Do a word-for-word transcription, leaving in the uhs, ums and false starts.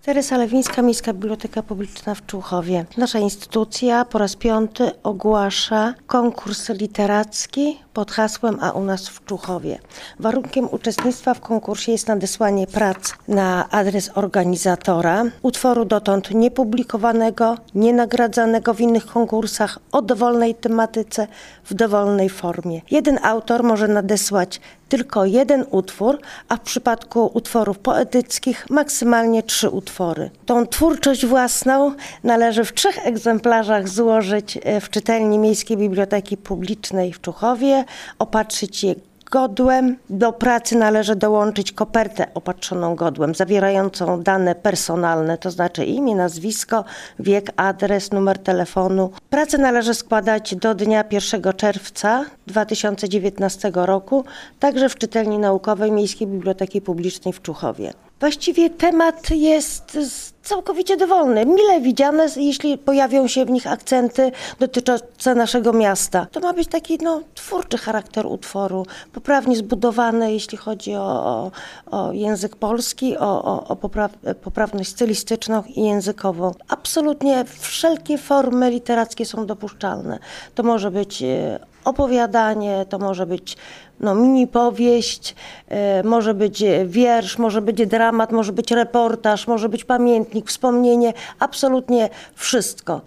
Teresa Lewińska, Miejska Biblioteka Publiczna w Człuchowie. Nasza instytucja po raz piąty ogłasza konkurs literacki pod hasłem A u nas w Człuchowie. Warunkiem uczestnictwa w konkursie jest nadesłanie prac na adres organizatora, utworu dotąd niepublikowanego, nienagradzanego w innych konkursach, o dowolnej tematyce, w dowolnej formie. Jeden autor może nadesłać tylko jeden utwór, a w przypadku utworów poetyckich maksymalnie trzy utwory. Tą twórczość własną należy w trzech egzemplarzach złożyć w czytelni Miejskiej Biblioteki Publicznej w Człuchowie, opatrzyć je godłem. Do pracy należy dołączyć kopertę opatrzoną godłem, zawierającą dane personalne, to znaczy imię, nazwisko, wiek, adres, numer telefonu. Pracę należy składać do dnia pierwszego czerwca dwa tysiące dziewiętnastego roku, także w czytelni naukowej Miejskiej Biblioteki Publicznej w Człuchowie. Właściwie temat jest całkowicie dowolny, mile widziane, jeśli pojawią się w nich akcenty dotyczące naszego miasta. To ma być taki no, twórczy charakter utworu, poprawnie zbudowany, jeśli chodzi o, o, o język polski, o, o, o popraw, poprawność stylistyczną i językową. Absolutnie wszelkie formy literackie są dopuszczalne. To może być opowiadanie, to może być no, mini powieść, y, może być wiersz, może być dramat, może być reportaż, może być pamiętnik, wspomnienie, absolutnie wszystko.